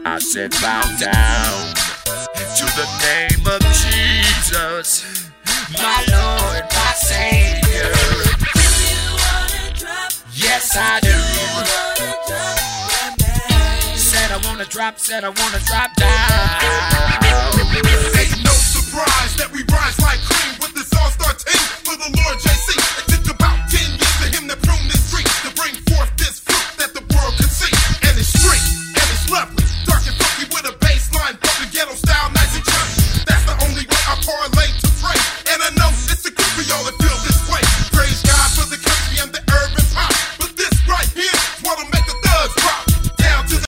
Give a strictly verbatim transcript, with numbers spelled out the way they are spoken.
I said bow down to the name of Jesus, my Lord, my Savior. Yes, I do. Said I wanna drop, said I wanna drop down. Ain't no surprise that we rise like